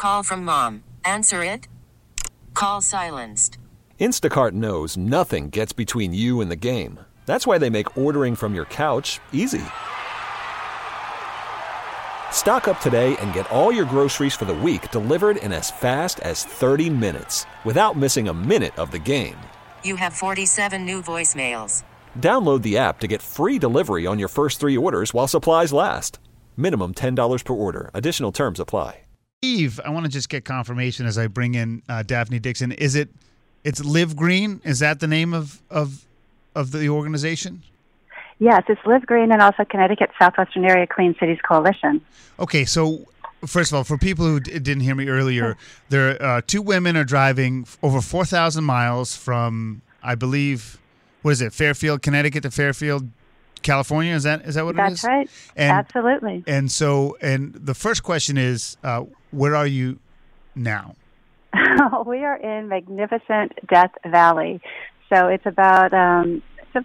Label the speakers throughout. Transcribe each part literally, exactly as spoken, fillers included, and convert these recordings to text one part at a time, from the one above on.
Speaker 1: call from mom. Answer it. Call silenced.
Speaker 2: Instacart knows nothing gets between you and the game. That's why they make ordering from your couch easy. Stock up today and get all your groceries for the week delivered in as fast as thirty minutes without missing a minute of the game.
Speaker 1: You have forty-seven new voicemails.
Speaker 2: Download the app to get free delivery on your first three orders while supplies last. Minimum ten dollars per order. Additional terms apply.
Speaker 3: Eve, I want to just get confirmation as I bring in uh, Daphne Dixon. Is it, it's Live Green? Is that the name of, of, of the organization?
Speaker 4: Yes, it's Live Green and also Connecticut Southwestern Area Clean Cities Coalition.
Speaker 3: Okay, so first of all, for people who d- didn't hear me earlier, there uh, two women are driving over four thousand miles from, I believe, what is it, Fairfield, Connecticut to Fairfield, California? Is that is that what
Speaker 4: That's
Speaker 3: it is?
Speaker 4: That's right.
Speaker 3: And,
Speaker 4: Absolutely.
Speaker 3: And so, and the first question is, uh, where are you now?
Speaker 4: We are in magnificent Death Valley. So it's about, um, it's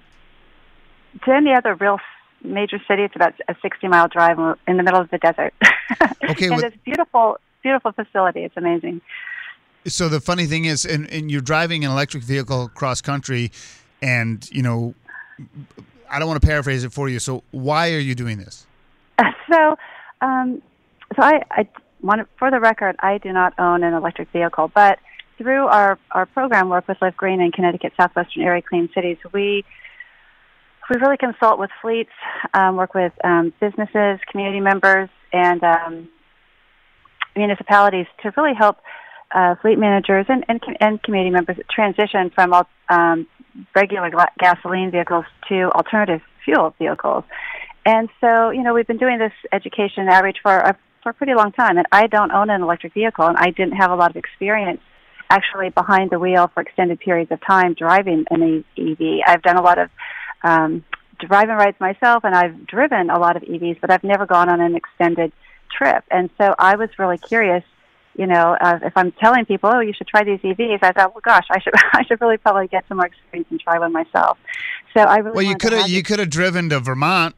Speaker 4: a, to any other real major city, it's about a sixty-mile drive in the middle of the desert.
Speaker 3: Okay,
Speaker 4: and
Speaker 3: well,
Speaker 4: it's beautiful, beautiful facility. It's amazing.
Speaker 3: So the funny thing is, and, and you're driving an electric vehicle cross country, and, you know, I don't want to paraphrase it for you. So why are you doing this?
Speaker 4: So, um, so I, I want to, for the record, I do not own an electric vehicle, but through our, our program work with Live Green and Connecticut Southwestern Area Clean Cities, we we really consult with fleets, um, work with um, businesses, community members, and um, municipalities to really help uh, fleet managers and, and, and community members transition from all, um, regular gasoline vehicles to alternative fuel vehicles. And so, you know, we've been doing this education and outreach for a, for a pretty long time. And I don't own an electric vehicle, and I didn't have a lot of experience actually behind the wheel for extended periods of time driving an E V. I've done a lot of um, driving rides myself, and I've driven a lot of E Vs, but I've never gone on an extended trip. And so I was really curious. You know, uh, if I'm telling people, oh, you should try these E Vs, I thought, well, gosh, I should, I should really probably get some more experience and try one myself. So I really
Speaker 3: well, you could have, you could have driven to Vermont.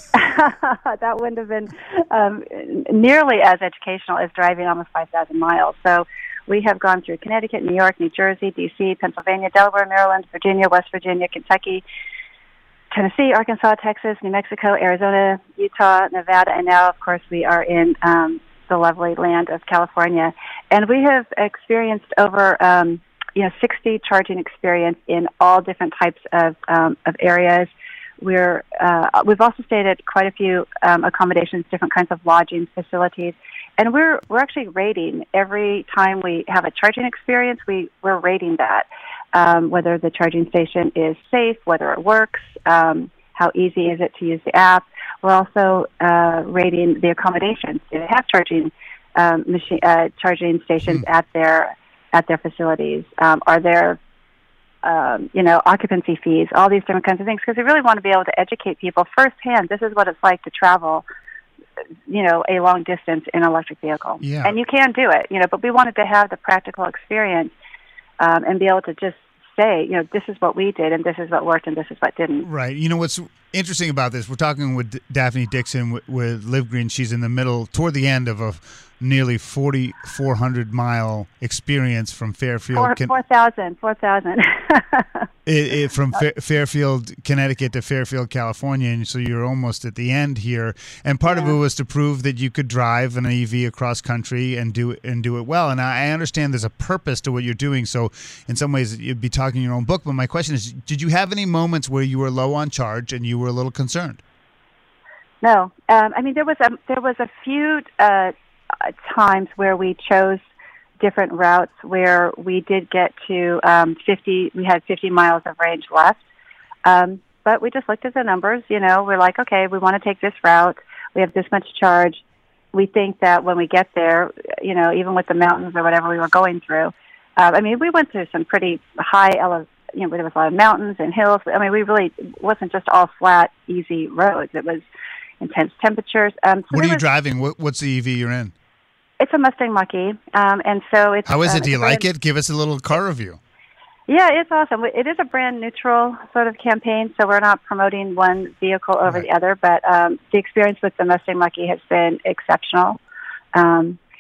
Speaker 4: That wouldn't have been um, nearly as educational as driving almost five thousand miles. So we have gone through Connecticut, New York, New Jersey, D C, Pennsylvania, Delaware, Maryland, Virginia, West Virginia, Kentucky, Tennessee, Arkansas, Texas, New Mexico, Arizona, Utah, Nevada, and now, of course, we are in um, the lovely land of California. And we have experienced over, um, you know, sixty charging experience in all different types of um, of areas. We're uh, we've also stayed at quite a few um, accommodations, different kinds of lodging facilities, and we're we're actually rating every time we have a charging experience. We we're rating that um, whether the charging station is safe, whether it works, um, how easy is it to use the app. We're also uh, rating the accommodations. Do they have charging um, machine uh, charging stations
Speaker 3: Hmm.
Speaker 4: at their at their facilities? Um, are there Um, you know, occupancy fees, all these different kinds of things, because we really want to be able to educate people firsthand. This is what it's like to travel, you know, a long distance in an electric vehicle.
Speaker 3: Yeah.
Speaker 4: And you can do it, you know, but we wanted to have the practical experience um, and be able to just say, you know, this is what we did and this is what worked and this is what didn't.
Speaker 3: Right. You know, what's interesting about this, we're talking with D- Daphne Dixon with, with Live Green. She's in the middle, toward the end of a nearly forty-four hundred mile experience from Fairfield.
Speaker 4: Four,
Speaker 3: Con-
Speaker 4: four thousand, four thousand.
Speaker 3: it, it, from Fa- Fairfield, Connecticut to Fairfield, California, and so you're almost at the end here. And part
Speaker 4: Yeah.
Speaker 3: of it was to prove that you could drive an E V across country and do it and do it well. And I I understand there's a purpose to what you're doing. So in some ways, you'd be talking your own book. But my question is, did you have any moments where you were low on charge and you were a little concerned?
Speaker 4: No, um, I mean there was a there was a few uh, times where we chose different routes where we did get to um, fifty. We had fifty miles of range left, um, but we just looked at the numbers. You know, we're like, okay, we want to take this route. We have this much charge. We think that when we get there, you know, even with the mountains or whatever we were going through, uh, I mean, we went through some pretty high ele- You know, there was a lot of mountains and hills. I mean, we really it wasn't just all flat, easy roads. It was intense temperatures. Um, so
Speaker 3: What are you
Speaker 4: was,
Speaker 3: driving? What, what's the E V you're in?
Speaker 4: It's a Mustang Mach-E, um, and so it's.
Speaker 3: How is
Speaker 4: uh,
Speaker 3: it? Do you
Speaker 4: it's a
Speaker 3: like
Speaker 4: brand,
Speaker 3: it? Give us a little car review.
Speaker 4: Yeah, it's awesome. It is a brand neutral sort of campaign, so we're not promoting one vehicle over
Speaker 3: Right.
Speaker 4: the other. But um, the experience with the Mustang Mach-E has been exceptional. Um,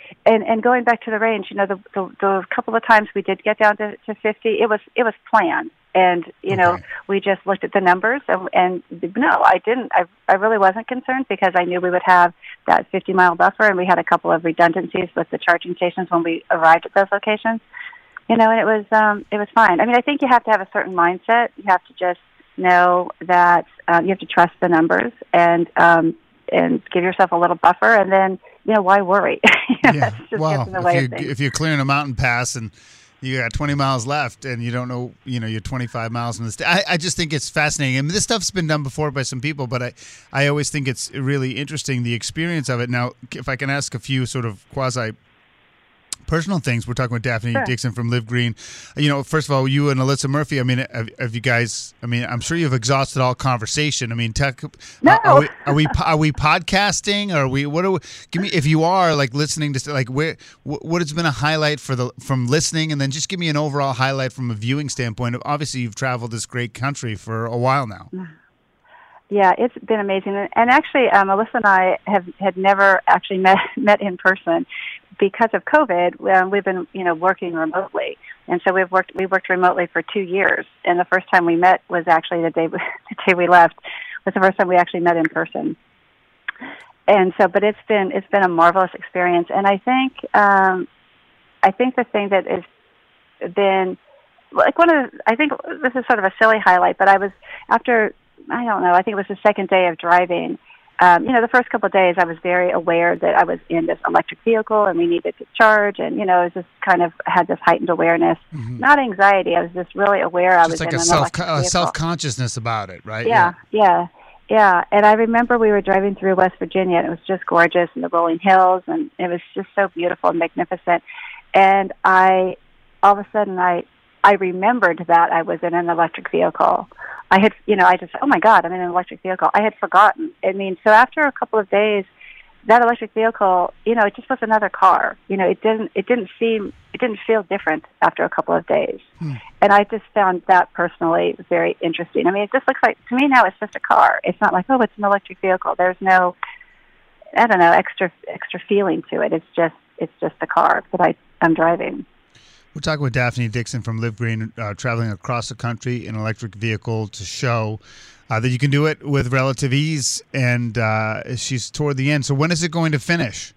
Speaker 4: and and going back to the range, you know, the, the the couple of times we did get down to, to fifty, it was it was planned, and you know,
Speaker 3: Okay.
Speaker 4: we just looked at the numbers, and, and no, I didn't. I I really wasn't concerned because I knew we would have that fifty mile buffer, and we had a couple of redundancies with the charging stations when we arrived at those locations. You know, and it was um, it was fine. I mean, I think you have to have a certain mindset. You have to just know that um, you have to trust the numbers and um, and give yourself a little buffer, and then you know, why worry? You know,
Speaker 3: Yeah.
Speaker 4: that's just
Speaker 3: Well,
Speaker 4: gets in the way
Speaker 3: if,
Speaker 4: of
Speaker 3: you,
Speaker 4: things.
Speaker 3: if you're clearing a mountain pass and you got twenty miles left and you don't know, you know, you're twenty-five miles from the state. I, I just think it's fascinating. I mean, this stuff's been done before by some people, but I, I always think it's really interesting, the experience of it. Now, if I can ask a few sort of quasi personal things. We're talking with Daphne
Speaker 4: Sure.
Speaker 3: Dixon from Live Green. You know, first of all, you and Alyssa Murphy, I mean, have, have you guys, I mean, I'm sure you've exhausted all conversation. I mean, tech,
Speaker 4: No.
Speaker 3: are, are we, are we, are we podcasting? Are we, what are we, give me, if you are like listening to, like, where, what, what has been a highlight for the, from listening? And then just give me an overall highlight from a viewing standpoint. Obviously, you've traveled this great country for a while now.
Speaker 4: Yeah, it's been amazing. And and actually, um, Alyssa and I have had never actually met met in person because of COVID. Um, we've been, you know, working remotely, and so we've worked we worked remotely for two years. And the first time we met was actually the day the day we left was the first time we actually met in person. And so, but it's been it's been a marvelous experience. And I think um, I think the thing that has been like one of the, I think this is sort of a silly highlight, but I was after. I don't know, I think it was the second day of driving. Um, you know, the first couple of days I was very aware that I was in this electric vehicle and we needed to charge, and, you know, I was just kind of had this heightened awareness.
Speaker 3: Mhm.
Speaker 4: Not anxiety, I was just really aware I
Speaker 3: Just
Speaker 4: was
Speaker 3: like
Speaker 4: in
Speaker 3: a
Speaker 4: an
Speaker 3: self,
Speaker 4: electric
Speaker 3: uh,
Speaker 4: vehicle.
Speaker 3: self-consciousness about it, right?
Speaker 4: Yeah, yeah, yeah. And I remember we were driving through West Virginia, and it was just gorgeous, and the rolling hills, and it was just so beautiful and magnificent. And I, all of a sudden, I, I remembered that I was in an electric vehicle. I had, you know, I just, oh my God, I'm in an electric vehicle. I had forgotten. I mean, so after a couple of days, that electric vehicle, you know, it just was another car. You know, it didn't, it didn't seem, it didn't feel different after a couple of days.
Speaker 3: Hmm.
Speaker 4: And I just found that personally very interesting. I mean, it just looks like, to me now, it's just a car. It's not like, oh, it's an electric vehicle. There's no, I don't know, extra, extra feeling to it. It's just, it's just a car that I, I'm driving.
Speaker 3: We're talking with Daphne Dixon from Live Green, uh, traveling across the country in an electric vehicle to show uh, that you can do it with relative ease, and uh, she's toward the end. So when is it going to finish?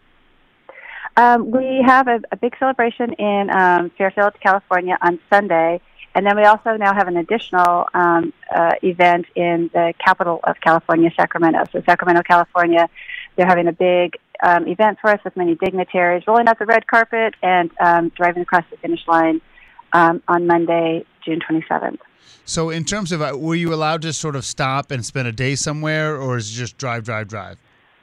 Speaker 4: Um, we have a, a big celebration in um, Fairfield, California on Sunday, and then we also now have an additional um, uh, event in the capital of California, Sacramento. So Sacramento, California, they're having a big um, event for us with many dignitaries, rolling out the red carpet and um, driving across the finish line um, on Monday, June twenty-seventh.
Speaker 3: So in terms of, uh, were you allowed to sort of stop and spend a day somewhere, or is it just drive, drive, drive?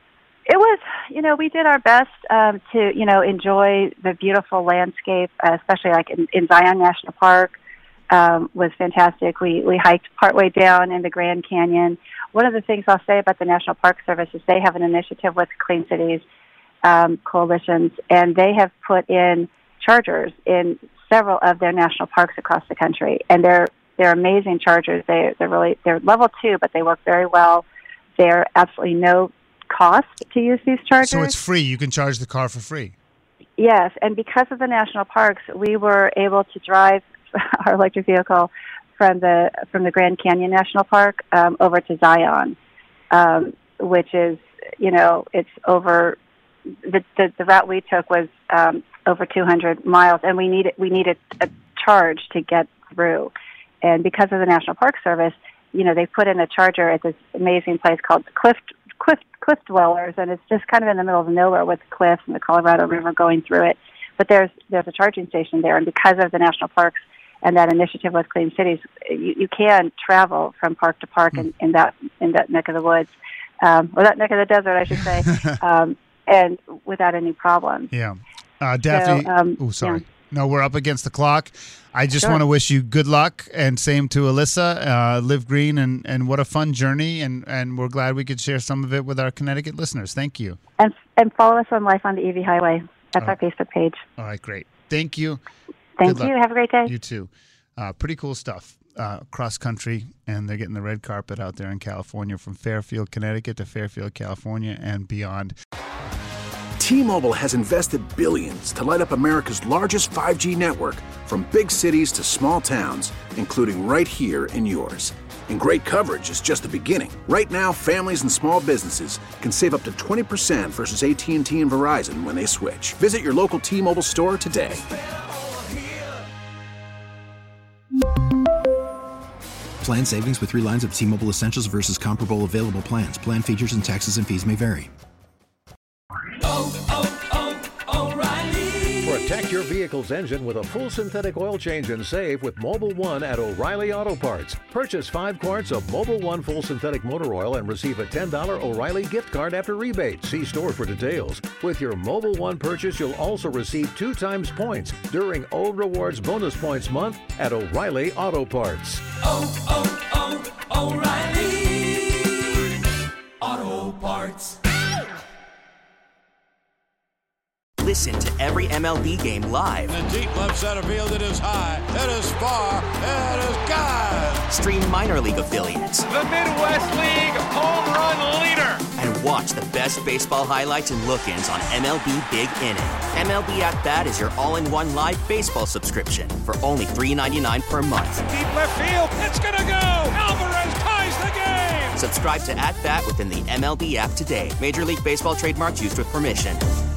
Speaker 4: It was, you know, we did our best um, to, you know, enjoy the beautiful landscape, uh, especially like in, in Zion National Park. Um, was fantastic. We we hiked partway down in the Grand Canyon. One of the things I'll say about the National Park Service is they have an initiative with Clean Cities um, coalitions, and they have put in chargers in several of their national parks across the country, and they're they're amazing chargers. They they're really they're level two, but they work very well. They're absolutely no cost to use these chargers.
Speaker 3: So it's free. You can charge the car for free.
Speaker 4: Yes, and because of the national parks, we were able to drive our electric vehicle from the from the Grand Canyon National Park um, over to Zion, um, which is, you know, it's over the the, the route we took was um, over two hundred miles, and we needed we needed a charge to get through, and because of the National Park Service, you know, they put in a charger at this amazing place called Cliff Cliff Cliff Dwellers, and it's just kind of in the middle of nowhere with cliffs and the Colorado River going through it. But there's there's a charging station there, and because of the national parks and that initiative with Clean Cities, you, you can travel from park to park in, in that in that neck of the woods, um, or that neck of the desert, I should say, um, and without any problem.
Speaker 3: Yeah. Uh, Daphne,
Speaker 4: So, um,
Speaker 3: oh, sorry.
Speaker 4: yeah.
Speaker 3: No, we're up against the clock. I just
Speaker 4: Sure.
Speaker 3: want to wish you good luck, and same to Alyssa. Uh, Live Green, and, and what a fun journey, and, and we're glad we could share some of it with our Connecticut listeners. Thank you.
Speaker 4: And and follow us on Life on the E V Highway. That's
Speaker 3: Oh.
Speaker 4: our Facebook page.
Speaker 3: All right, great. Thank you.
Speaker 4: Thank
Speaker 3: Good
Speaker 4: you.
Speaker 3: luck.
Speaker 4: Have a great day.
Speaker 3: You too. Uh, pretty cool stuff. Uh, cross country, and they're getting the red carpet out there in California, from Fairfield, Connecticut to Fairfield, California, and beyond.
Speaker 5: T-Mobile has invested billions to light up America's largest five G network, from big cities to small towns, including right here in yours. And great coverage is just the beginning. Right now, families and small businesses can save up to twenty percent versus A T and T and Verizon when they switch. Visit your local T-Mobile store today.
Speaker 6: Plan savings with three lines of T-Mobile Essentials versus comparable available plans. Plan features and taxes and fees may vary.
Speaker 7: Oh, oh, oh, O'Reilly.
Speaker 8: Protect your vehicle's engine with a full synthetic oil change and save with Mobil one at O'Reilly Auto Parts. Purchase five quarts of Mobil one full synthetic motor oil and receive a ten dollars O'Reilly gift card after rebate. See store for details. With your Mobil one purchase, you'll also receive two times points during O Rewards Bonus Points Month at O'Reilly Auto Parts.
Speaker 7: Oh, oh, oh, O'Reilly Auto Parts.
Speaker 9: Listen to every M L B game live.
Speaker 10: In the deep left center field, it is high, it is far, it is gone.
Speaker 9: Stream minor league affiliates.
Speaker 11: The Midwest League home run leader.
Speaker 9: And watch the best baseball highlights and look-ins on M L B Big Inning. M L B At Bat is your all-in-one live baseball subscription for only three ninety-nine per month.
Speaker 11: Deep left field, it's gonna go. Alvarez ties the game.
Speaker 9: Subscribe to At Bat within the M L B app today. Major League Baseball trademarks used with permission.